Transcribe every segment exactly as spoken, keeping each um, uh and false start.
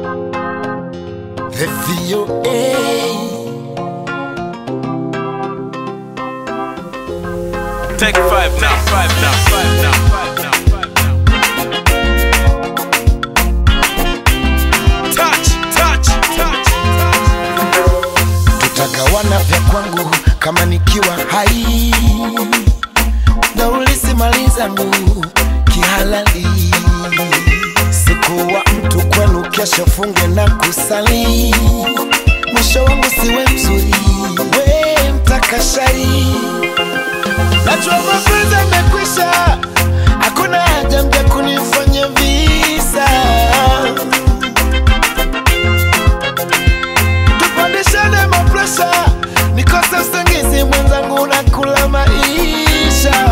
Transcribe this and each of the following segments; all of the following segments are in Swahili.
The V O A. Take five now, five now, five now, five now, five now. Touch, touch, touch, touch. Tutagawana vya kwangu kama nikiwa hai, na ulisimali zangu kihalali. Sikuwa mtu kwenu, kesho funge na kusali. Mwisho wangu siwe mzuri, we mtakashari. Najua mapenzi yamekwisha, hakuna haja mja kunifanya visa. Tupandishane mapresha, nikose usingizi mwenzangu na kula maisha.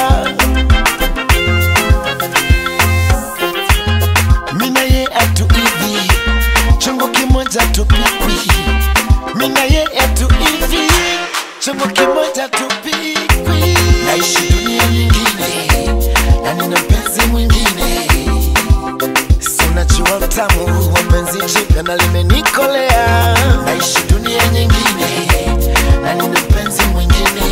Mina ye atu hivi, chungu kimoja tupikwi. Mina ye atu hivi, chungu kimoja tupikwi. Naishi dunia nyingine, na nina mpenzi mwingine. Sinajua utamu wa penzi jipya na limenikolea. Naishi dunia nyingine, na nina mpenzi mwingine.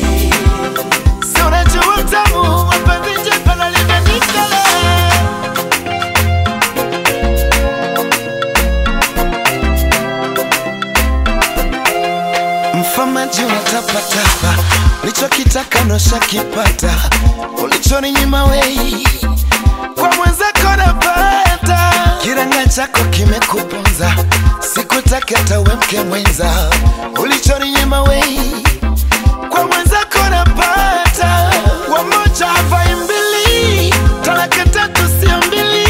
Sinajua utamu wa penzi jipya na limenikolea. Mfamaji unatapatapa, ulichokitaka nosha kipata. Ulichoninyima wei, kwa mwenzako napata. Kiranga chako kimekuponza, sikutaki hata uwe mke mwenza. Ulichoninyima wei, kwa mwenzako napata. Wamoja havai mbili, talaka tatu sio mbili.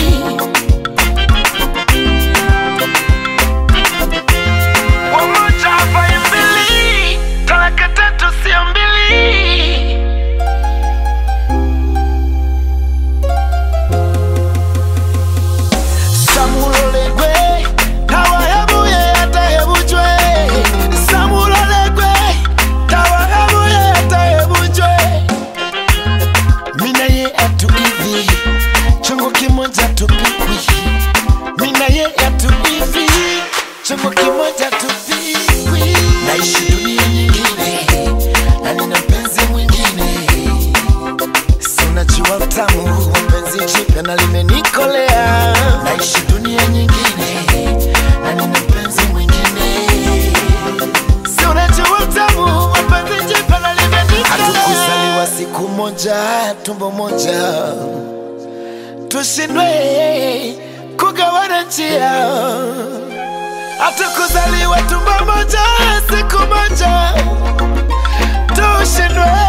Wamoja havai mbili, talaka tatu sio mbili. Samulolegwe, tawa hebu ye hata hebu jwe. Samulolegwe, tawa hebu ye hata hebu jwe. Mina ye atu hivi, chungu kimoja tupikwi. Mina ye atu hivi, chungu kimoja tupikwi. Naishi dunia nyingine, na nina mpenzi mwingine. Sinajua utamu wa penzi jipya na limenikolea. Naishi dunia nyingine, na nina mpenzi mwingine. Sinajua utamu wa penzi jipya na limenikolea. Hatukuzaliwa siku moja, tumbo moja. Tushindwe kugawana njia. Hatukuzaliwa tumbo moja, siku moja. Tushindwe